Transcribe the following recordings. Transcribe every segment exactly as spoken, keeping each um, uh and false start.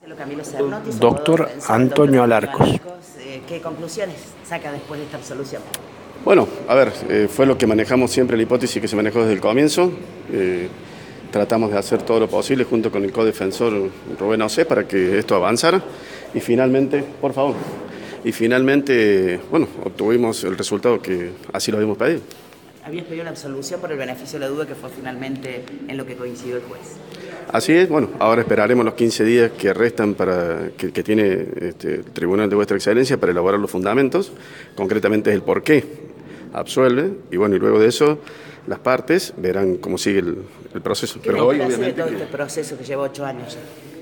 Doctor Antonio Alarcos. ¿Qué conclusiones saca después de esta absolución? Bueno, a ver, eh, fue lo que manejamos siempre, la hipótesis que se manejó desde el comienzo. Eh, tratamos de hacer todo lo posible junto con el codefensor Rubén Osé para que esto avanzara y finalmente, por favor, y finalmente, bueno, obtuvimos el resultado que así lo habíamos pedido. Habías pedido la absolución por el beneficio de la duda, que fue finalmente en lo que coincidió el juez. Así es, bueno, ahora esperaremos los quince días que restan para que, que tiene este, el Tribunal de Vuestra Excelencia para elaborar los fundamentos, concretamente es el por qué absuelve, y bueno, y luego de eso las partes verán cómo sigue el, el proceso. ¿Qué Pero hoy, obviamente, de todo este proceso que lleva ocho años?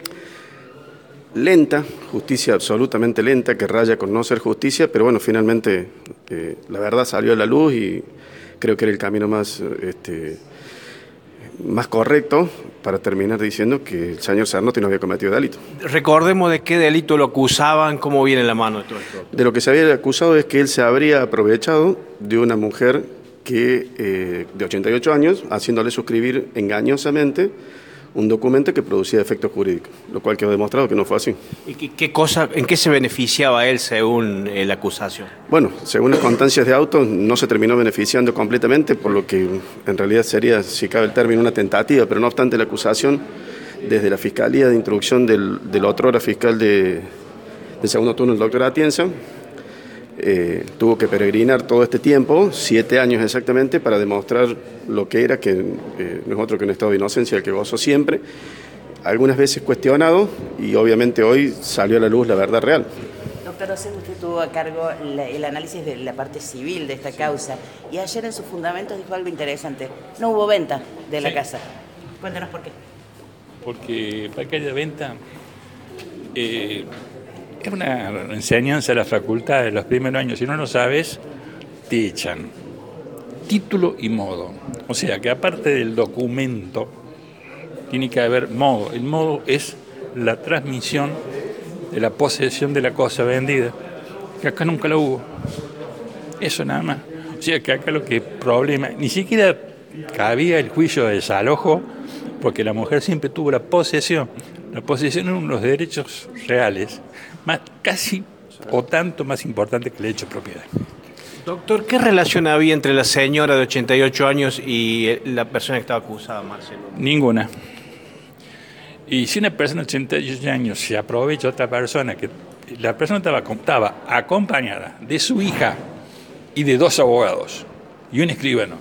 Lenta, justicia absolutamente lenta, que raya con no ser justicia, pero bueno, finalmente eh, la verdad salió a la luz y creo que era el camino más, este, más correcto para terminar diciendo que el señor Cernotti no había cometido delito. Recordemos de qué delito lo acusaban, cómo viene la mano de todo esto. De lo que se había acusado es que él se habría aprovechado de una mujer que eh, de ochenta y ocho años, haciéndole suscribir engañosamente un documento que producía efectos jurídicos, lo cual quedó demostrado que no fue así. ¿Y qué, qué cosa, en qué se beneficiaba él según eh, la acusación? Bueno, según las constancias de auto, no se terminó beneficiando completamente, por lo que en realidad sería, si cabe el término, una tentativa, pero no obstante la acusación, desde la Fiscalía de Instrucción del, del otrora fiscal de, del segundo turno, el doctor Atienza, Eh, tuvo que peregrinar todo este tiempo, siete años exactamente, para demostrar lo que era, que eh, no es otro que un estado de inocencia, el que gozó siempre, algunas veces cuestionado, y obviamente hoy salió a la luz la verdad real. Doctor Osé, usted tuvo a cargo la, el análisis de la parte civil de esta causa, y ayer en sus fundamentos dijo algo interesante: no hubo venta de la sí. casa. Cuéntanos por qué. Porque para que haya venta, eh, es una enseñanza de la facultad de los primeros años. Si no lo sabes, te echan. Título y modo. O sea, que aparte del documento, tiene que haber modo. El modo es la transmisión de la posesión de la cosa vendida, que acá nunca lo hubo. Eso nada más. O sea, que acá lo que problema, ni siquiera cabía el juicio de desalojo, porque la mujer siempre tuvo la posesión. La posesión es uno de los derechos reales, más, casi o tanto más importante que el derecho de propiedad. Doctor, ¿qué relación había entre la señora de ochenta y ocho años y la persona que estaba acusada, Marcelo? Ninguna. Y si una persona de ochenta y ocho años se aprovecha de otra persona, que la persona estaba, estaba acompañada de su hija y de dos abogados y un escribano,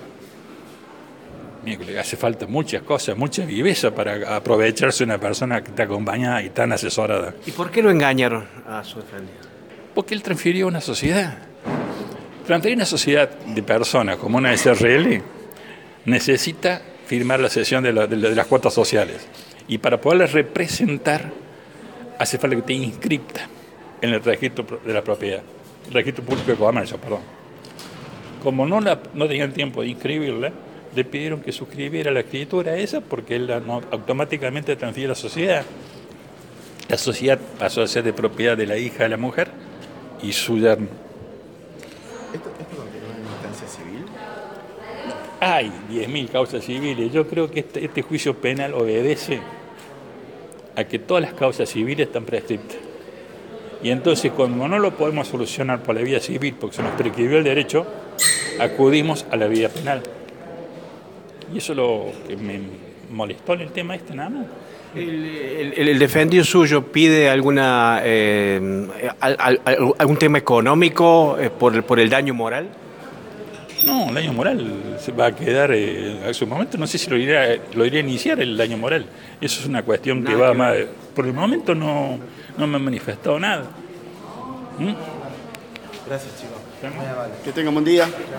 le hace falta muchas cosas, mucha viveza para aprovecharse de una persona que está acompañada y tan asesorada. ¿Y por qué lo engañaron a su defendido? Porque él transfirió a una sociedad. Transferir una sociedad de personas como una S R L necesita firmar la cesión de, la, de, la, de las cuotas sociales. Y para poderla representar hace falta que esté inscripta en el registro de la propiedad, el registro público de comercio, perdón. Como no, la, no tenían tiempo de inscribirla, le pidieron que suscribiera la escritura esa porque él no, automáticamente transfiere la sociedad. La sociedad pasó a ser de propiedad de la hija de la mujer y su yerno. ¿Esto, esto continúa en instancia civil? Hay diez mil causas civiles. Yo creo que este, este juicio penal obedece a que todas las causas civiles están prescriptas. Y entonces, como no lo podemos solucionar por la vía civil porque se nos prescribió el derecho, acudimos a la vía penal. Y eso es lo que me molestó en el tema este, nada más. ¿El, el, el defendido suyo pide alguna eh, al, al, algún tema económico eh, por, por el daño moral? No, el daño moral se va a quedar eh, a su momento. No sé si lo iría, lo iría a iniciar el daño moral. Eso es una cuestión nada que va que más. Por el momento no, no me han manifestado nada. ¿Mm? Gracias, chicos. Que tengan buen día.